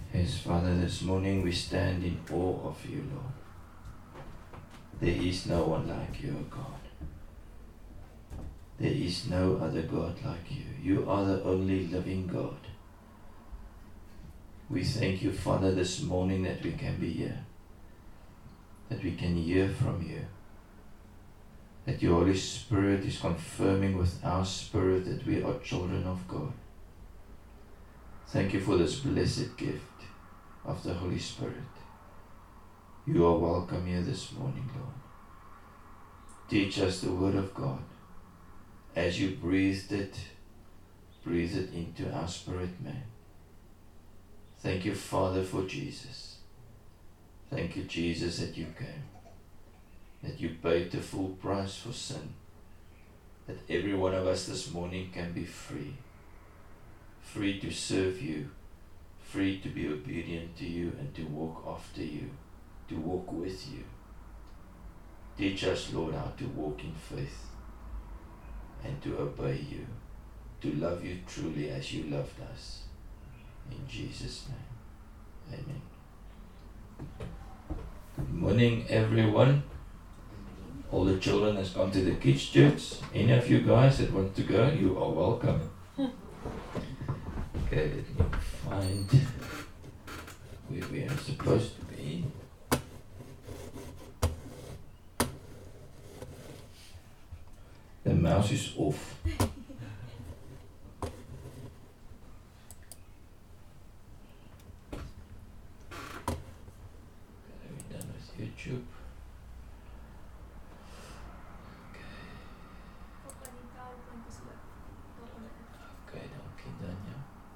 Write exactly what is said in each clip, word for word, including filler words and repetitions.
Yes, Father, this morning we stand in awe of you, Lord. There is no one like you, O God. There is no other God like you. You are the only living God. We thank you, Father, this morning that we can be here, that we can hear from you, that your Holy Spirit is confirming with our spirit that we are children of God. Thank you for this blessed gift of the Holy Spirit. You are welcome here this morning, Lord. Teach us the Word of God. As you breathed it, breathe it into our spirit, man. Thank you, Father, for Jesus. Thank you, Jesus, that you came, that you paid the full price for sin, that every one of us this morning can be free, free to serve you, free to be obedient to you and to walk after you, to walk with you. Teach us, Lord, how to walk in faith and to obey you, to love you truly as you loved us. In Jesus' name, amen. Good morning, everyone. All the children has gone to the kids' church. Any of you guys that want to go, you are welcome. Okay, let me find where we are supposed to be. The mouse is off. Okay, we're done with YouTube. Okay, dankie Danja.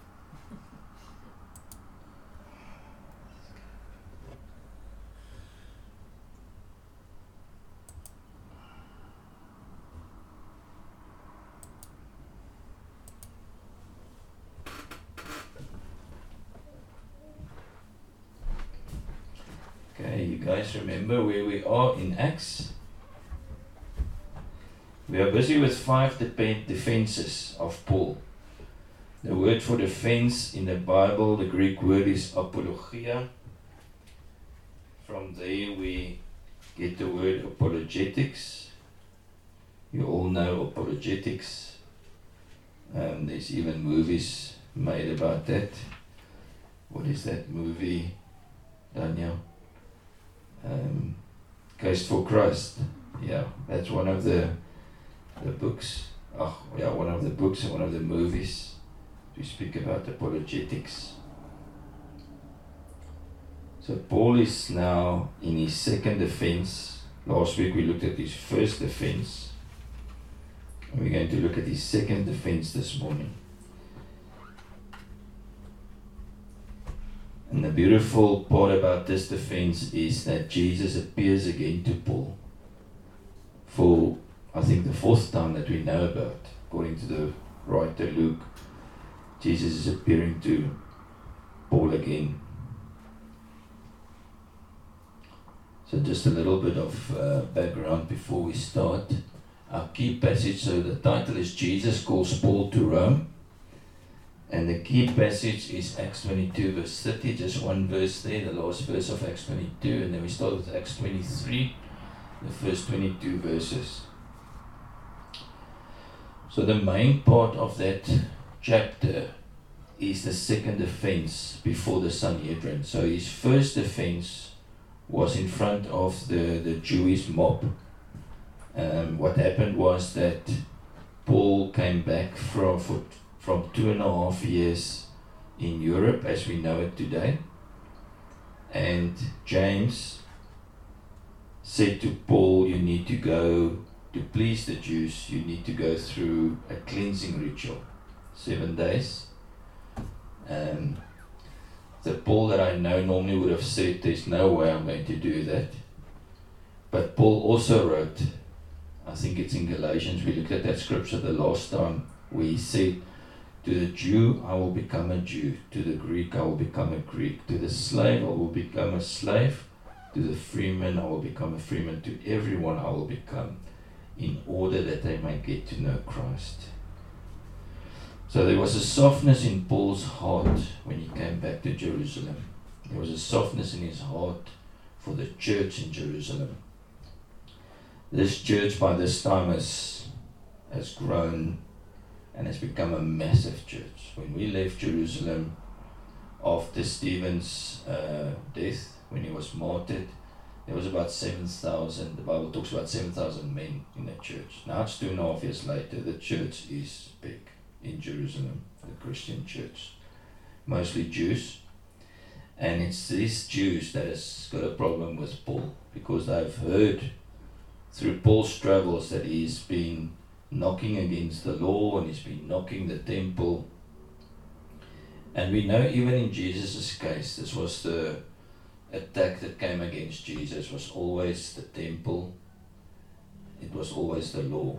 Okay, you guys remember where we are in Acts? We are busy with five dep- defenses of Paul. The word for defense in the Bible, the Greek word is apologia. From there we get the word apologetics. You all know apologetics. Um, there's even movies made about that. What is that movie, Daniel? Um, Case for Christ. Yeah, that's one of the the books. Oh, yeah, one of the books and one of the movies to speak about apologetics. So Paul is now in his second defense. Last week we looked at his first defense. And we're going to look at his second defense this morning. And the beautiful part about this defense is that Jesus appears again to Paul for, I think, the fourth time that we know about. According to the writer Luke, Jesus is appearing to Paul again. So just a little bit of uh, background before we start. Our key passage, so the title is Jesus Calls Paul to Rome. And the key passage is Acts twenty-two verse thirty, just one verse there, the last verse of Acts twenty-two, and then we start with Acts twenty-three, the first twenty-two verses. So the main part of that chapter is the second defense before the Sanhedrin. So his first defense was in front of the, the Jewish mob. Um, what happened was that Paul came back from for from two and a half years in Europe as we know it today. And James said to Paul, you need to go, to please the Jews, you need to go through a cleansing ritual, seven days. Um, the Paul that I know normally would have said, there's no way I'm going to do that. But Paul also wrote, I think it's in Galatians, we looked at that scripture the last time, where he said, to the Jew, I will become a Jew. To the Greek, I will become a Greek. To the slave, I will become a slave. To the freeman, I will become a freeman. To everyone, I will become, in order that they may get to know Christ. So there was a softness in Paul's heart when he came back to Jerusalem. There was a softness in his heart for the church in Jerusalem. This church by this time has, has grown and has become a massive church. When we left Jerusalem after Stephen's uh, death, when he was martyred, there was about seven thousand, the Bible talks about seven thousand men in the church. Now it's two and a half years later, the church is big in Jerusalem, the Christian church. Mostly Jews. And it's these Jews that has got a problem with Paul, because they've heard through Paul's travels that he's been knocking against the law and he's been knocking the temple. And we know even in Jesus' case, this was the attack that came against Jesus, was always the temple. It was always the law.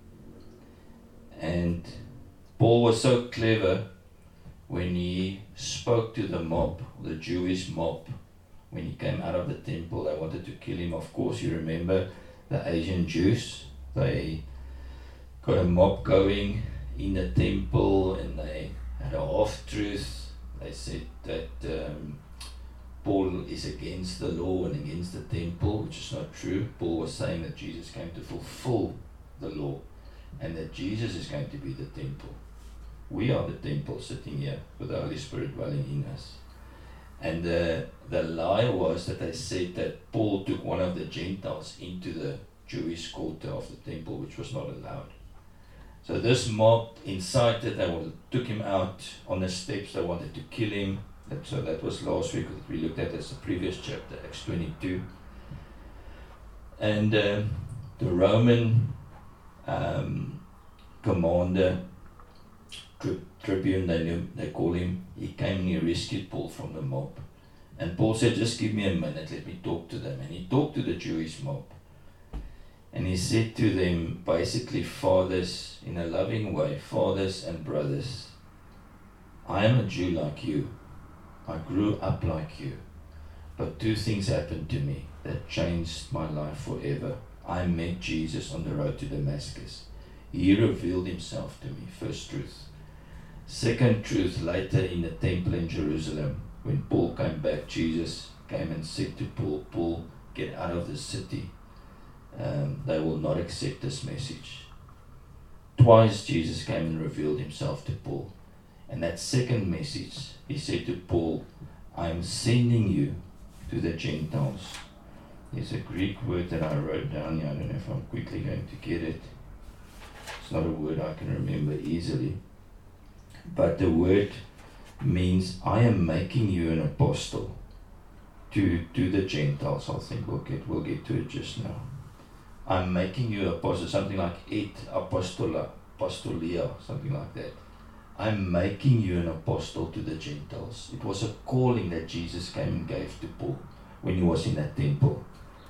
And Paul was so clever when he spoke to the mob, the Jewish mob, when he came out of the temple. They wanted to kill him. Of course, you remember the Asian Jews. They got a mob going in the temple and they had a half-truth. They said that um, Paul is against the law and against the temple, which is not true. Paul was saying that Jesus came to fulfill the law and that Jesus is going to be the temple. We are the temple sitting here with the Holy Spirit dwelling in us. And the, the lie was that they said that Paul took one of the Gentiles into the Jewish quarter of the temple, which was not allowed. So this mob incited, they took him out on the steps, they wanted to kill him. That, so that was last week that we looked at as the previous chapter, Acts twenty-two. And uh, the Roman um, commander, tri- tribune, they, knew, they call him, he came and he rescued Paul from the mob. And Paul said, just give me a minute, let me talk to them. And he talked to the Jewish mob. And he said to them, basically, fathers, in a loving way, fathers and brothers, I am a Jew like you. I grew up like you. But two things happened to me that changed my life forever. I met Jesus on the road to Damascus. He revealed himself to me, first truth. Second truth, later in the temple in Jerusalem, when Paul came back, Jesus came and said to Paul, Paul, get out of the city. Um, they will not accept this message. Twice Jesus came and revealed himself to Paul. And that second message, he said to Paul, I am sending you to the Gentiles. There's a Greek word that I wrote down here. I don't know if I'm quickly going to get it. It's not a word I can remember easily. But the word means, I am making you an apostle to, to the Gentiles. I think we'll get, we'll get to it just now. I'm making you apostle, something like et apostola, apostolia, something like that. I'm making you an apostle to the Gentiles. It was a calling that Jesus came and gave to Paul when he was in that temple.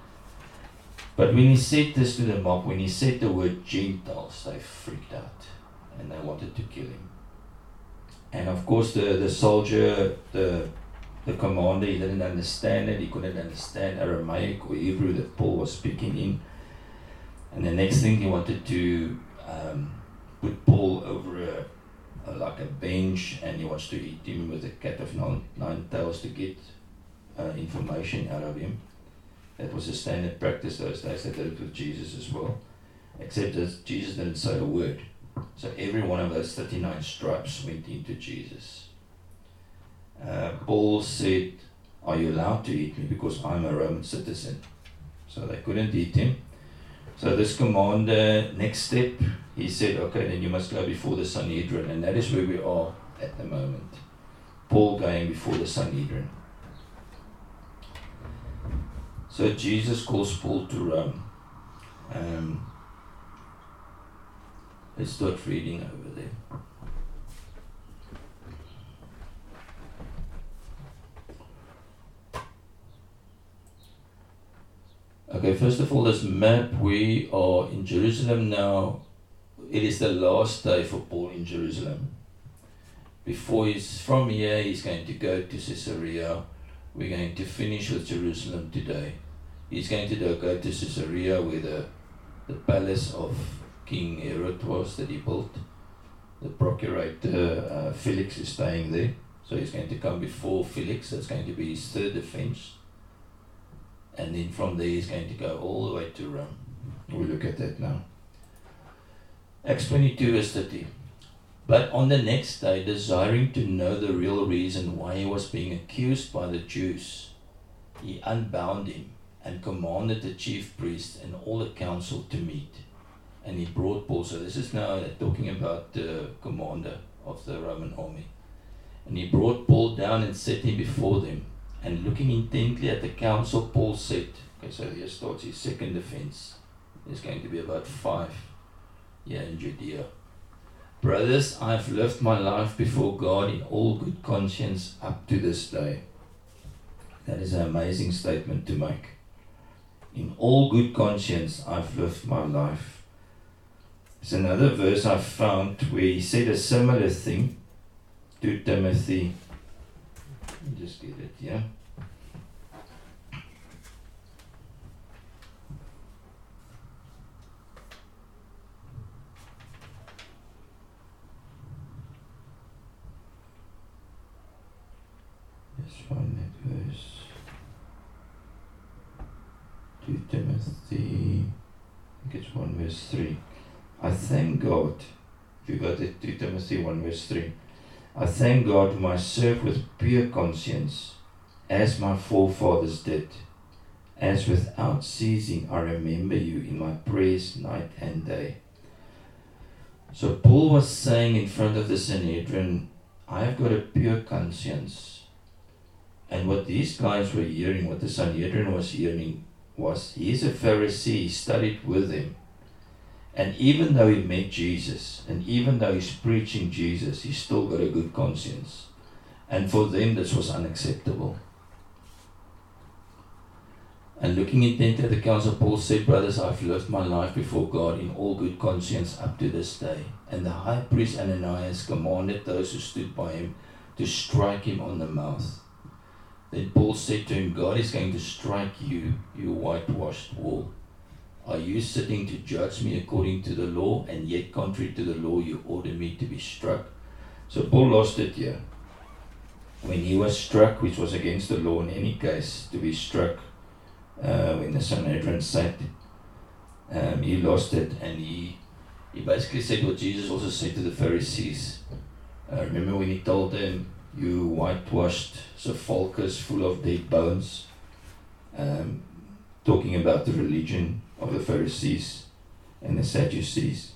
But when he said this to the mob, when he said the word Gentiles, they freaked out and they wanted to kill him. And of course the, the soldier, the, the commander, he didn't understand it. He couldn't understand Aramaic or Hebrew that Paul was speaking in. And the next thing, he wanted to um, put Paul over a Uh, like a bench, and he wants to eat him with a cat of nine, nine tails to get uh, information out of him. That was a standard practice those days. They did it with Jesus as well, except that Jesus didn't say a word. So every one of those thirty-nine stripes went into Jesus. Uh, Paul said, are you allowed to eat me because I'm a Roman citizen? So they couldn't eat him. So this commander, next step, he said, okay, then you must go before the Sanhedrin. And that is where we are at the moment. Paul going before the Sanhedrin. So Jesus calls Paul to Rome. Um, let's start reading over there. Okay, first of all, this map, we are in Jerusalem now. It is the last day for Paul in Jerusalem. Before he's from here, he's going to go to Caesarea. We're going to finish with Jerusalem today. He's going to go to Caesarea where the, the palace of King Herod was that he built. the procurator uh, Felix is staying there. So he's going to come before Felix. That's going to be his third offense. And then from there he's going to go all the way to Rome. We'll look at that now. Acts twenty-two verse thirty. But on the next day, desiring to know the real reason why he was being accused by the Jews, he unbound him and commanded the chief priest and all the council to meet. And he brought Paul. So this is now talking about the commander of the Roman army. And he brought Paul down and set him before them. And looking intently at the council, Paul said, okay, so here starts his second offense. There's going to be about five here in Judea. Brothers, I have lived my life before God in all good conscience up to this day. That is an amazing statement to make. In all good conscience, I've lived my life. There's another verse I found where he said a similar thing to Timothy. Let me just get it, yeah. Let's find that verse. To Timothy, I think it's one verse three. I thank God, if you got it, to Timothy one verse three. I thank God whom I serve with pure conscience, as my forefathers did, as without ceasing I remember you in my prayers night and day. So Paul was saying in front of the Sanhedrin, I have got a pure conscience. And what these guys were hearing, what the Sanhedrin was hearing, was he's a Pharisee, he studied with him. And even though he met Jesus, and even though he's preaching Jesus, he's still got a good conscience. And for them, this was unacceptable. And looking intently at the council, Paul said, Brothers, I've lived my life before God in all good conscience up to this day. And the high priest Ananias commanded those who stood by him to strike him on the mouth. Then Paul said to him, God is going to strike you, you whitewashed wall. Are you sitting to judge me according to the law, and yet contrary to the law you order me to be struck? So Paul lost it here. When he was struck, which was against the law in any case, to be struck uh, when the Sanhedrin sat, um, he lost it, and he, he basically said what Jesus also said to the Pharisees. Uh, remember when he told them, you whitewashed sepulchres full of dead bones, um, talking about the religion of the Pharisees and the Sadducees.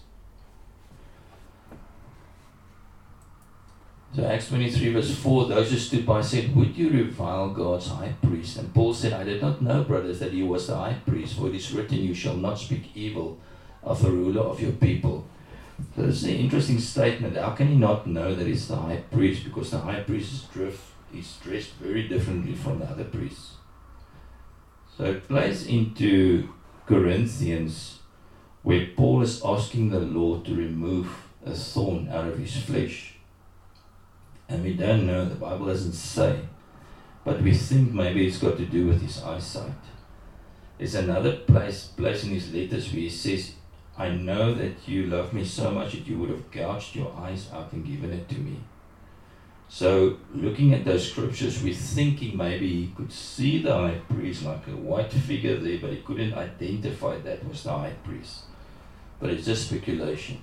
So Acts twenty-three verse four, those who stood by said, would you revile God's high priest? And Paul said, I did not know, brothers, that he was the high priest, for it is written, you shall not speak evil of the ruler of your people. So this is an interesting statement. How can he not know that he's the high priest? Because the high priest is, drift, is dressed very differently from the other priests. So it plays into Corinthians, where Paul is asking the Lord to remove a thorn out of his flesh. And we don't know, the Bible doesn't say, but we think maybe it's got to do with his eyesight. There's another place, place in his letters where he says, I know that you love me so much that you would have gouged your eyes out and given it to me. So looking at those scriptures, we're thinking maybe he could see the high priest like a white figure there, but he couldn't identify that was the high priest. But it's just speculation.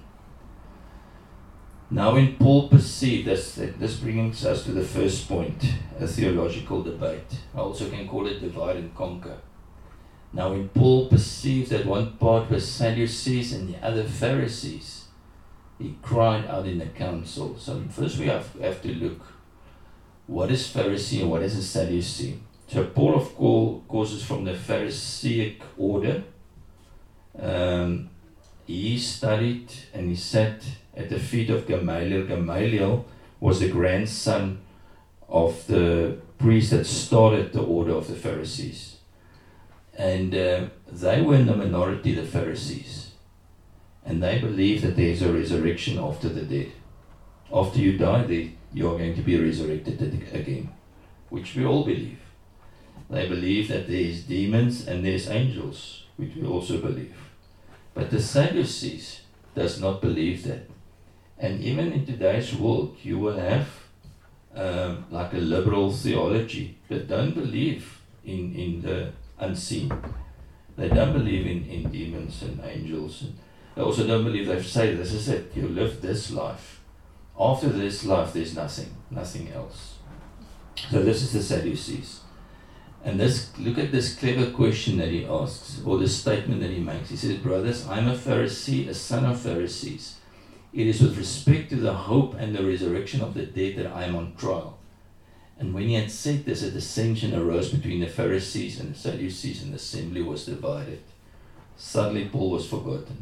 Now when Paul perceived, this, this brings us to the first point, a theological debate. I also can call it divide and conquer. Now when Paul perceived that one part was Sadducees and the other Pharisees, he cried out in the council. So first we have, have to look, what is Pharisee and what is a Sadducee? So Paul of course is from the Pharisaic order. Um, he studied and he sat at the feet of Gamaliel. Gamaliel was the grandson of the priest that started the order of the Pharisees. And uh, they were in the minority, the Pharisees. And they believe that there is a resurrection after the dead. After you die, they, you are going to be resurrected again, which we all believe. They believe that there is demons and there is angels, which we also believe. But the Sadducees does not believe that. And even in today's world, you will have um, like a liberal theology that don't believe in, in the unseen. They don't believe in, in demons and angels. And they also don't believe, they say, this is it, you live this life. After this life, there's nothing, nothing else. So this is the Sadducees. And this, look at this clever question that he asks, or the statement that he makes. He says, brothers, I'm a Pharisee, a son of Pharisees. It is with respect to the hope and the resurrection of the dead that I am on trial. And when he had said this, a dissension arose between the Pharisees and the Sadducees, and the assembly was divided. Suddenly Paul was forgotten.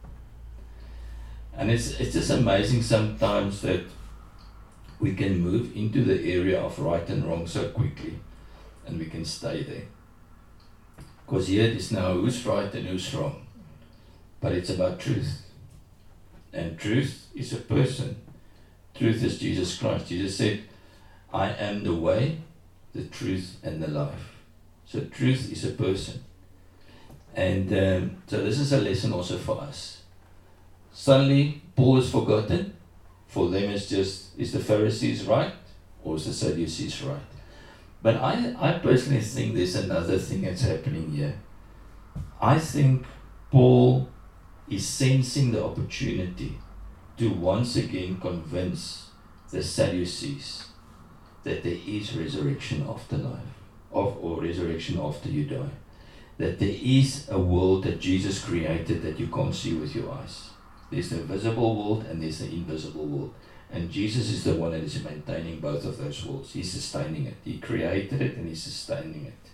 And it's, it's just amazing sometimes that we can move into the area of right and wrong so quickly, and we can stay there. Because here it is now who's right and who's wrong. But it's about truth. And truth is a person. Truth is Jesus Christ. Jesus said, I am the way, the truth, and the life. So truth is a person. And um, so this is a lesson also for us. Suddenly, Paul is forgotten. For them it's just, is the Pharisees right? Or is the Sadducees right? But I, I personally think there's another thing that's happening here. I think Paul is sensing the opportunity to once again convince the Sadducees that there is resurrection after life, of, or resurrection after you die. That there is a world that Jesus created that you can't see with your eyes. There's the visible world and there's the invisible world. And Jesus is the one that is maintaining both of those worlds. He's sustaining it. He created it and he's sustaining it.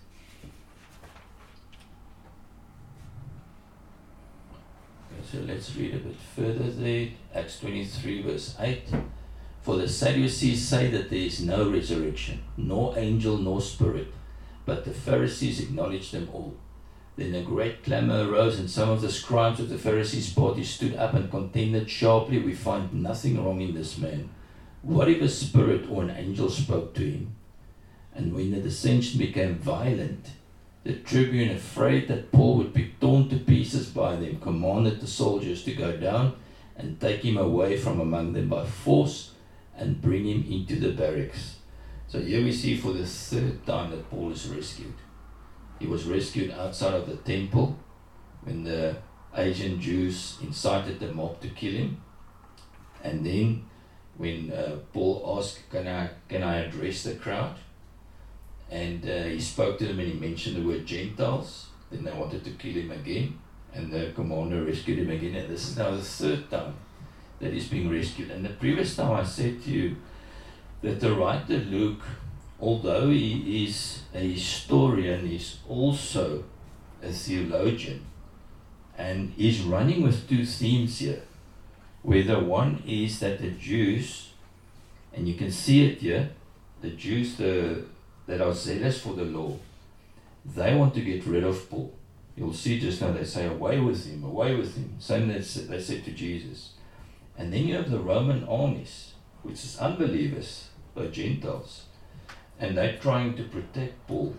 So let's read a bit further there. Acts twenty-three verse eight. For the Sadducees say that there is no resurrection, nor angel, nor spirit, but the Pharisees acknowledge them all. Then a great clamor arose, and some of the scribes of the Pharisees' party stood up and contended sharply, we find nothing wrong in this man. What if a spirit or an angel spoke to him? And when the dissension became violent, the tribune, afraid that Paul would be torn to pieces by them, commanded the soldiers to go down and take him away from among them by force and bring him into the barracks. So here we see for the third time that Paul is rescued. He was rescued outside of the temple when the Asian Jews incited the mob to kill him. And then when uh, Paul asked, can I, can I address the crowd? And uh, he spoke to them and he mentioned the word Gentiles. Then they wanted to kill him again. And the commander rescued him again. And this is now the third time that he's being rescued. And the previous time I said to you that the writer Luke, although he is a historian, he's also a theologian. And he's running with two themes here. Where the one is that the Jews, and you can see it here, the Jews the, that are zealous for the law, they want to get rid of Paul. You'll see just now they say, away with him, away with him. Same that they said to Jesus. And then you have the Roman armies, which is unbelievers, or Gentiles. And they're trying to protect Paul.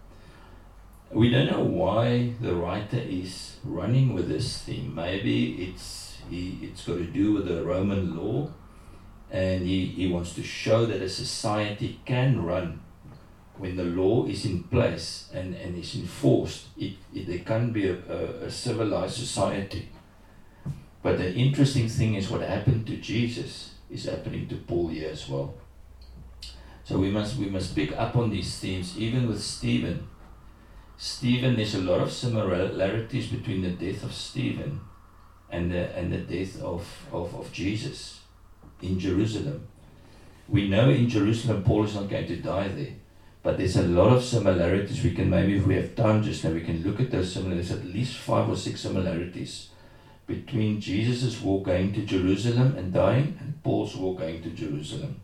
We don't know why the writer is running with this theme. Maybe it's he, it's got to do with the Roman law, and he, he wants to show that a society can run when the law is in place and, and is enforced. It, it, there can be a, a, a civilized society. But the interesting thing is what happened to Jesus is happening to Paul here as well. So we must we must pick up on these themes, even with Stephen. Stephen, there's a lot of similarities between the death of Stephen and the and the death of, of, of Jesus in Jerusalem. We know in Jerusalem Paul is not going to die there, but there's a lot of similarities. We can maybe, if we have time just now, we can look at those similarities, at least five or six similarities between Jesus' walk going to Jerusalem and dying and Paul's walk going to Jerusalem.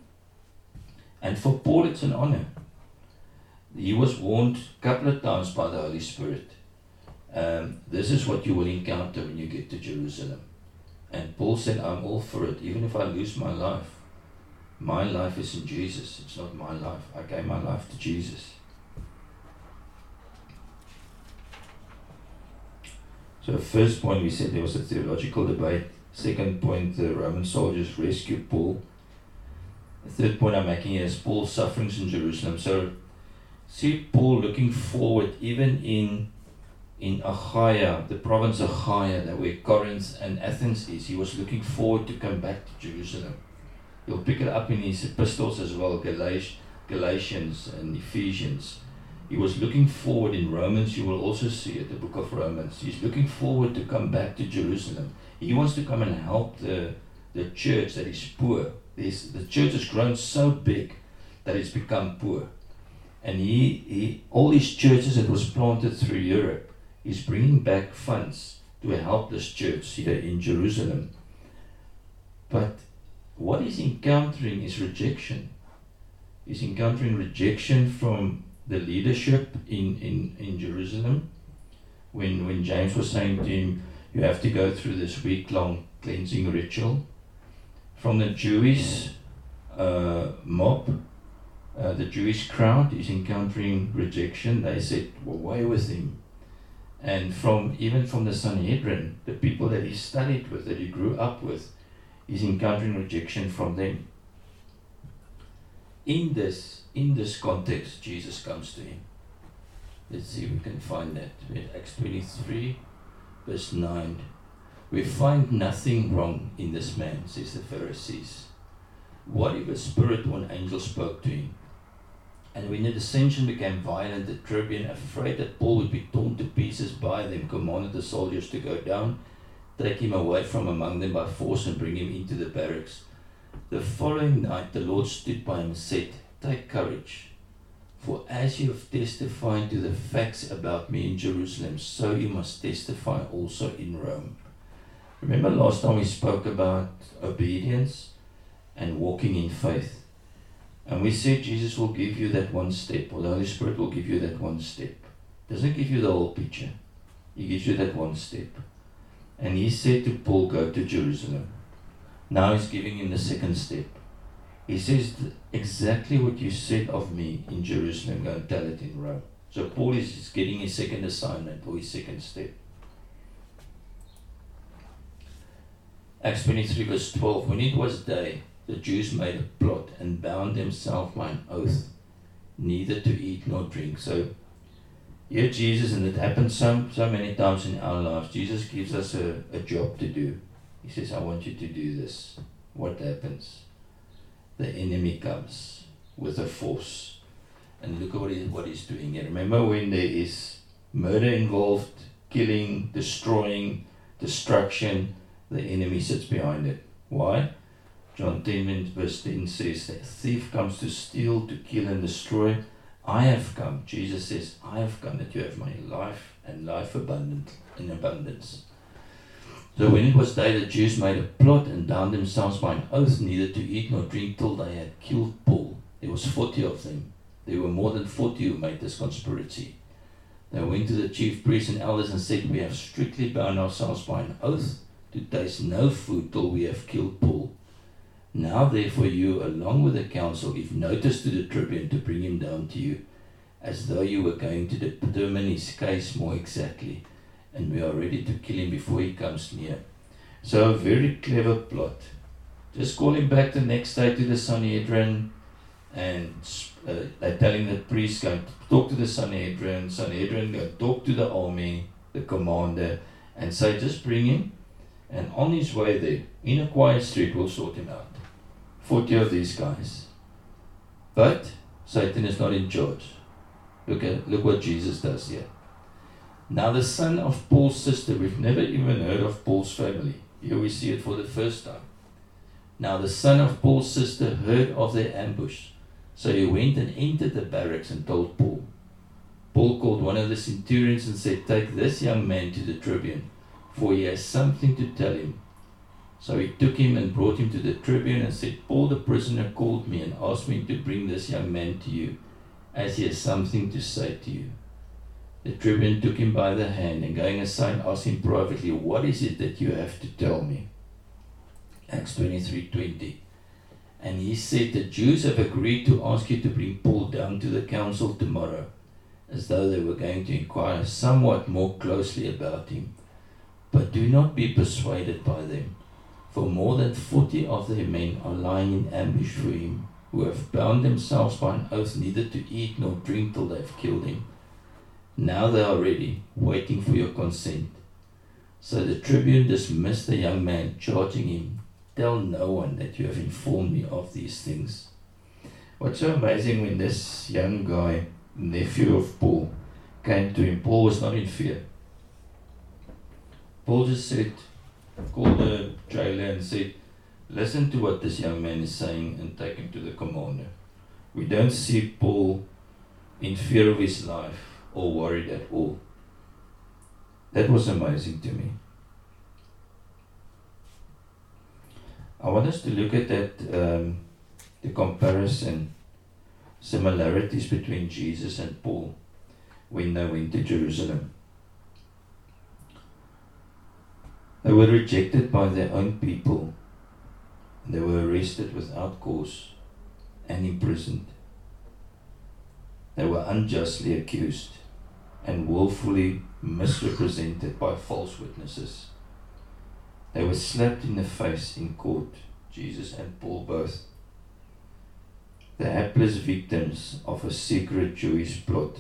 And for Paul it's an honor. He was warned a couple of times by the Holy Spirit. Um, this is what you will encounter when you get to Jerusalem. And Paul said, I'm all for it, even if I lose my life. My life is in Jesus. It's not my life. I gave my life to Jesus. So first point, we said there was a theological debate. Second point, the Roman soldiers rescue Paul. The third point I'm making here is Paul's sufferings in Jerusalem. So see Paul looking forward, even in in Achaia, the province of Achaia, that where Corinth and Athens is, he was looking forward to come back to Jerusalem. You'll pick it up in his epistles as well, Galat- Galatians and Ephesians. He was looking forward in Romans. You will also see it, the book of Romans. He's looking forward to come back to Jerusalem. He wants to come and help the, the church that is poor. There's, the church has grown so big that it's become poor. And he, he, all these churches that was planted through Europe, he's bringing back funds to help this church here in Jerusalem. But what he's encountering is rejection. He's encountering rejection from the leadership in, in, in Jerusalem. When, when James was saying to him, you have to go through this week-long cleansing ritual. From the Jewish uh, mob, uh, the Jewish crowd is encountering rejection. They said, well, away with him. And from even from the Sanhedrin, the people that he studied with, that he grew up with, he's encountering rejection from them. In this, in this context, Jesus comes to him. Let's see if we can find that. In Acts twenty-three, verse nine. We find nothing wrong in this man, says the Pharisees. What if a spirit or an angel spoke to him? And when the dissension became violent, the tribune, afraid that Paul would be torn to pieces by them, commanded the soldiers to go down, take him away from among them by force, and bring him into the barracks. The following night the Lord stood by him and said, take courage, for as you have testified to the facts about me in Jerusalem, so you must testify also in Rome. Remember last time we spoke about obedience and walking in faith. And we said Jesus will give you that one step, or the Holy Spirit will give you that one step. Doesn't give you the whole picture. He gives you that one step. And he said to Paul, go to Jerusalem. Now he's giving him the second step. He says exactly what you said of me in Jerusalem, go and tell it in Rome. So Paul is getting his second assignment, or his second step. Acts twenty-three verse twelve, when it was day, the Jews made a plot and bound themselves by an oath, neither to eat nor drink. So here Jesus, and it happens so, so many times in our lives, Jesus gives us a, a job to do. He says, I want you to do this. What happens? The enemy comes with a force. And look at what, he, what he's doing here. Remember when there is murder involved, killing, destroying, destruction, the enemy sits behind it. Why? John ten verse ten says that a thief comes to steal, to kill and destroy. I have come, Jesus says, I have come that you have my life and life abundant in abundance. So when it was day, the Jews made a plot and bound themselves by an oath neither to eat nor drink till they had killed Paul. There was forty of them. There were more than forty who made this conspiracy. They went to the chief priests and elders and said, we have strictly bound ourselves by an oath to taste no food till we have killed Paul. Now therefore you, along with the council, give notice to the tribune to bring him down to you, as though you were going to determine his case more exactly, and we are ready to kill him before he comes near. So a very clever plot. Just call him back the next day to the Sanhedrin, and uh, they're telling the priest, go talk to the Sanhedrin, Sanhedrin, go talk to the army, the commander, and say, just bring him, and on his way there, in a quiet street, we'll sort him out. forty of these guys. But Satan is not in charge. Look at look what Jesus does here. Now the son of Paul's sister, we've never even heard of Paul's family. Here we see it for the first time. Now the son of Paul's sister heard of their ambush. So he went and entered the barracks and told Paul. Paul called one of the centurions and said, take this young man to the tribune, for he has something to tell him. So he took him and brought him to the tribune and said, Paul the prisoner called me and asked me to bring this young man to you, as he has something to say to you. The tribune took him by the hand and going aside asked him privately, what is it that you have to tell me? Acts twenty-three twenty. And he said, the Jews have agreed to ask you to bring Paul down to the council tomorrow, as though they were going to inquire somewhat more closely about him. But do not be persuaded by them, For more than forty of their men are lying in ambush for him, who have bound themselves by an oath neither to eat nor drink till they have killed him. Now they are ready, waiting for your consent. So the tribune dismissed the young man, charging him, tell no one that you have informed me of these things. What's so amazing, when this young guy, nephew of Paul, came to him, Paul was not in fear. Paul just said, called the jailer and said, listen to what this young man is saying and take him to the commander. We don't see Paul in fear of his life or worried at all. That was amazing to me. I want us to look at that, um, the comparison, similarities between Jesus and Paul when they went to Jerusalem. They were rejected by their own people. They were arrested without cause and imprisoned. They were unjustly accused and willfully misrepresented by false witnesses. They were slapped in the face in court, Jesus and Paul both. The hapless victims of a secret Jewish plot.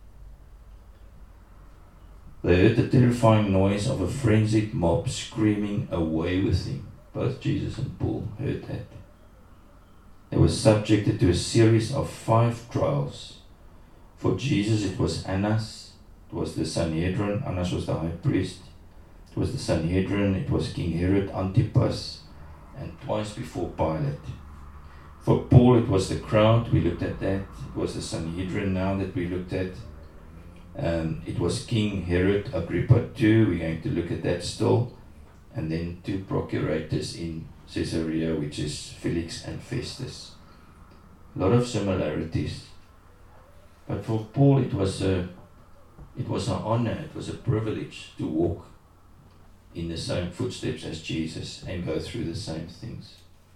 They heard the terrifying noise of a frenzied mob screaming, away with him. Both Jesus and Paul heard that. They were subjected to a series of five trials. For Jesus it was Annas, it was the Sanhedrin, Annas was the high priest, it was the Sanhedrin, it was King Herod Antipas, and twice before Pilate. For Paul it was the crowd, we looked at that, it was the Sanhedrin now that we looked at. Um, it was King Herod Agrippa the second, we're going to look at that still, and then two procurators in Caesarea, which is Felix and Festus. A lot of similarities. But for Paul it was a it was an honor, it was a privilege to walk in the same footsteps as Jesus and go through the same things.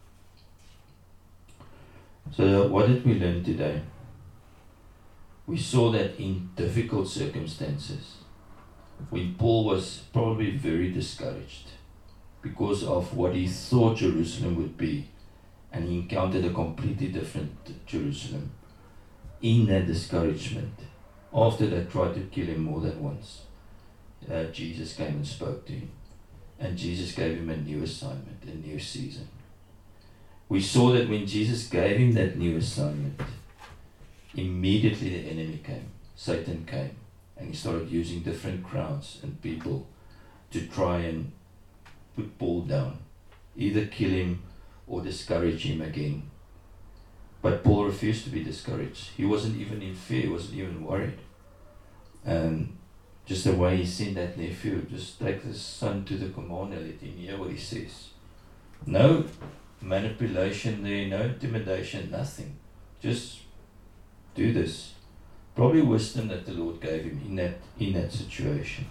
So what did we learn today? We saw that in difficult circumstances, when Paul was probably very discouraged because of what he thought Jerusalem would be, and he encountered a completely different Jerusalem. In that discouragement, after they tried to kill him more than once, uh, Jesus came and spoke to him, and Jesus gave him a new assignment, a new season. We saw that when Jesus gave him that new assignment, immediately the enemy came, Satan came, and he started using different crowds and people to try and put Paul down, either kill him or discourage him again. But Paul refused to be discouraged. He wasn't even in fear, he wasn't even worried. And just the way he sent that nephew, just take the son to the commander, let him hear what he says. No manipulation there, no intimidation, nothing. Just do this. Probably wisdom that the Lord gave him in that in that situation.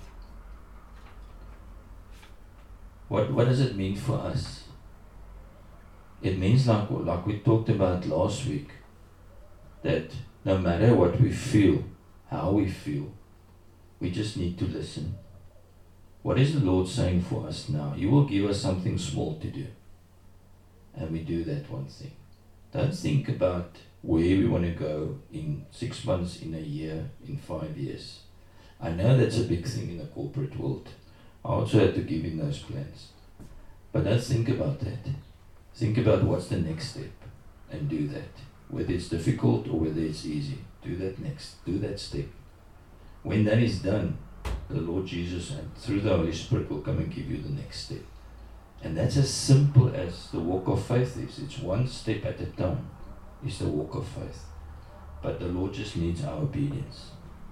What what does it mean for us? It means, like like we talked about last week, that no matter what we feel, how we feel, we just need to listen. What is the Lord saying for us now? He will give us something small to do. And we do that one thing. Don't think about where we want to go in six months, in a year, in five years. I know that's a big thing in the corporate world. I also had to give him those plans. But don't think about that. Think about what's the next step and do that. Whether it's difficult or whether it's easy, do that next, do that step. When that is done, the Lord Jesus and through the Holy Spirit will come and give you the next step. And that's as simple as the walk of faith is. It's one step at a time. It's the walk of faith. But the Lord just needs our obedience.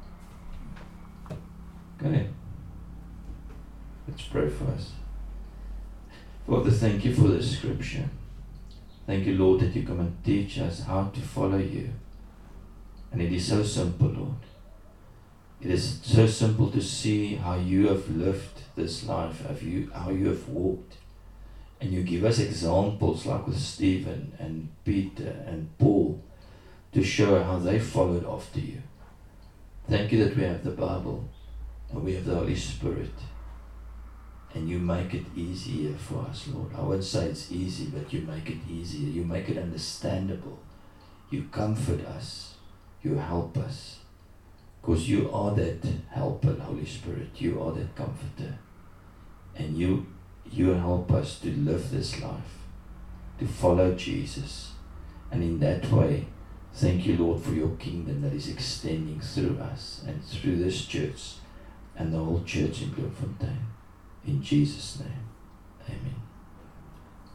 Okay. Let's pray for us. Father, thank you for this scripture. Thank you, Lord, that you come and teach us how to follow you. And it is so simple, Lord. It is so simple to see how you have lived this life, how you, how you have walked. And you give us examples like with Stephen and Peter and Paul to show how they followed after you. Thank you that we have the Bible and we have the Holy Spirit. And you make it easier for us, Lord. I won't say it's easy, but you make it easier. You make it understandable. You comfort us. You help us. Because you are that helper, Holy Spirit. You are that comforter. And you, you help us to live this life, to follow Jesus. And in that way, thank you, Lord, for your kingdom that is extending through us and through this church and the whole church in Bloemfontein. In Jesus' name, amen.